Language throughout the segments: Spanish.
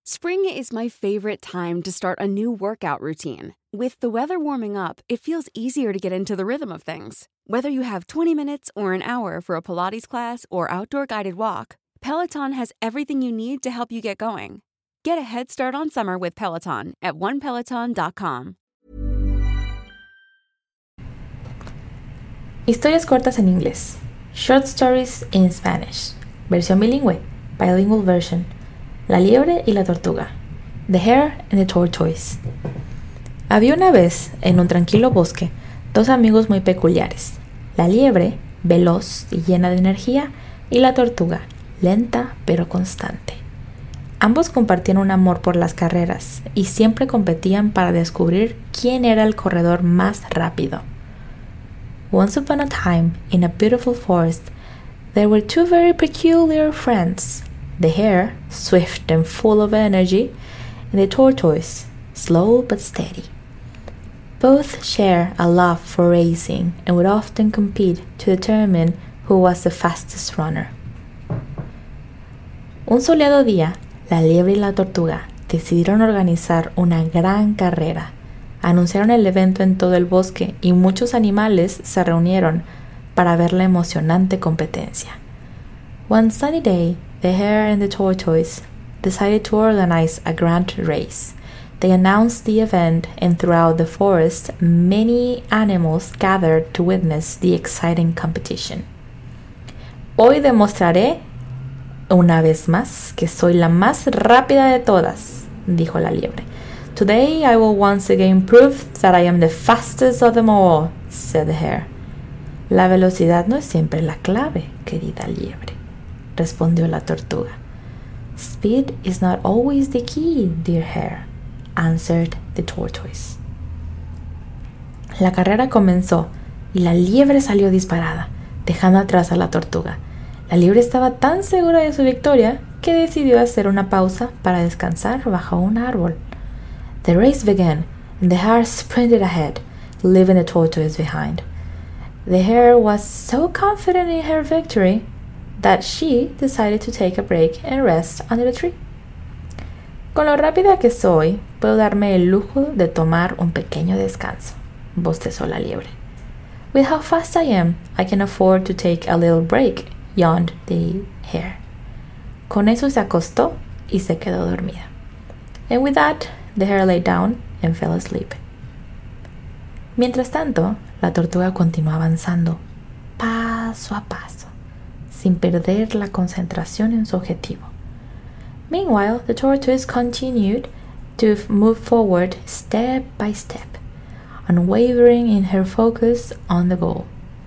Spring is my favorite time to start a new workout routine. With the weather warming up, it feels easier to get into the rhythm of things. Whether you have 20 minutes or an hour for a Pilates class or outdoor guided walk, Peloton has everything you need to help you get going. Get a head start on summer with Peloton at onepeloton.com. Historias cortas en inglés. Short Stories in Spanish. Versión bilingüe. Bilingual version. La liebre y la tortuga. The Hare and the Tortoise. Había una vez, en un tranquilo bosque, dos amigos muy peculiares. La liebre, veloz y llena de energía, y la tortuga, lenta pero constante. Ambos compartían un amor por las carreras y siempre competían para descubrir quién era el corredor más rápido. Once upon a time, in a beautiful forest, there were two very peculiar friends. The hare, swift and full of energy, and the tortoise, slow but steady. Both share a love for racing and would often compete to determine who was the fastest runner. Un soleado día, la liebre y la tortuga decidieron organizar una gran carrera. Anunciaron el evento en todo el bosque y muchos animales se reunieron para ver la emocionante competencia. One sunny day, the hare and the tortoise decided to organize a grand race. They announced the event, and throughout the forest, many animals gathered to witness the exciting competition. Hoy demostraré una vez más que soy la más rápida de todas, dijo la liebre. Today I will once again prove that I am the fastest of them all, said the hare. La velocidad no es siempre la clave, querida liebre, respondió la tortuga. Speed is not always the key, dear hare, answered the tortoise. La carrera comenzó y la liebre salió disparada, dejando atrás a la tortuga. La liebre estaba tan segura de su victoria que decidió hacer una pausa para descansar bajo un árbol. The race began, and the hare sprinted ahead, leaving the tortoise behind. The hare was so confident in her victory that she decided to take a break and rest under the tree. Con lo rápida que soy, puedo darme el lujo de tomar un pequeño descanso, bostezó la liebre. With how fast I am, I can afford to take a little break, yawned the hare. Con eso se acostó y se quedó dormida. And with that, the hare lay down and fell asleep. Mientras tanto, la tortuga continuó avanzando, paso a paso, sin perder la concentración en su objetivo. Meanwhile, the tortoise continued to move forward step by step, unwavering in her focus on the goal.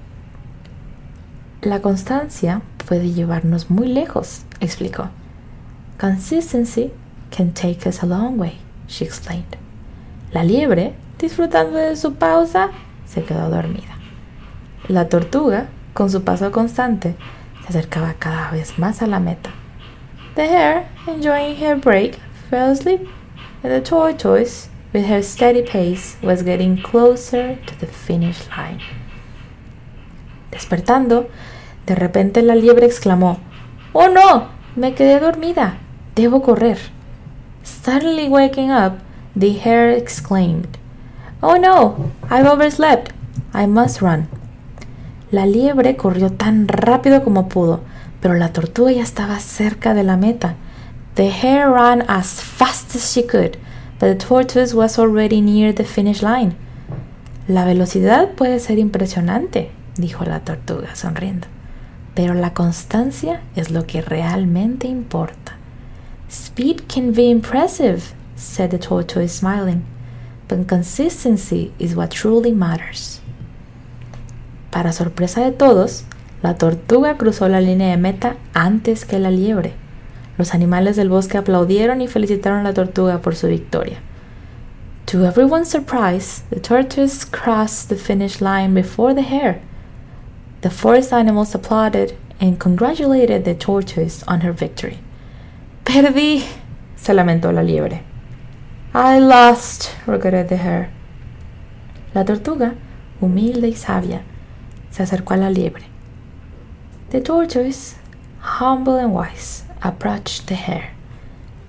La constancia puede llevarnos muy lejos, explicó. Consistency can take us a long way, she explained. La liebre, disfrutando de su pausa, se quedó dormida. La tortuga, con su paso constante, se acercaba cada vez más a la meta. The hare, enjoying her break, fell asleep, and the tortoise, with her steady pace, was getting closer to the finish line. Despertando, de repente la liebre exclamó, «¡Oh no! Me quedé dormida. Debo correr». Suddenly waking up, the hare exclaimed, «Oh no! I've overslept. I must run». La liebre corrió tan rápido como pudo, pero la tortuga ya estaba cerca de la meta. The hare ran as fast as she could, but the tortoise was already near the finish line. La velocidad puede ser impresionante, dijo la tortuga sonriendo, pero la constancia es lo que realmente importa. Speed can be impressive, said the tortoise smiling, but consistency is what truly matters. Para sorpresa de todos, la tortuga cruzó la línea de meta antes que la liebre. Los animales del bosque aplaudieron y felicitaron a la tortuga por su victoria. To everyone's surprise, the tortoise crossed the finish line before the hare. The forest animals applauded and congratulated the tortoise on her victory. Perdí, se lamentó la liebre. I lost, regretted the hare. La tortuga, humilde y sabia, se acercó a la liebre. The tortoise, humble and wise, approached the hare.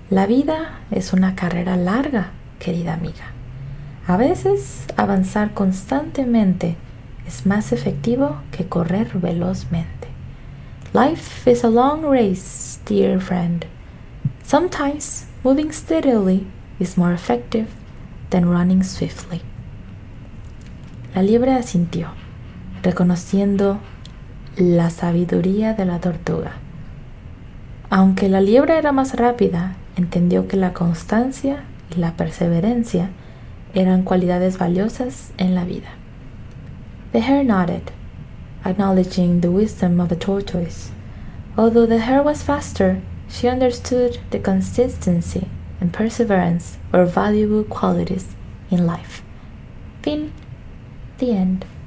La vida es una carrera larga, querida amiga. A veces avanzar constantemente es más efectivo que correr velozmente. Life is a long race, dear friend. Sometimes moving steadily is more effective than running swiftly. La liebre asintió, reconociendo la sabiduría de la tortuga. Aunque la liebre era más rápida, entendió que la constancia y la perseverancia eran cualidades valiosas en la vida. The hare nodded, acknowledging the wisdom of the tortoise. Although the hare was faster, she understood the consistency and perseverance were valuable qualities in life. Fin. The end.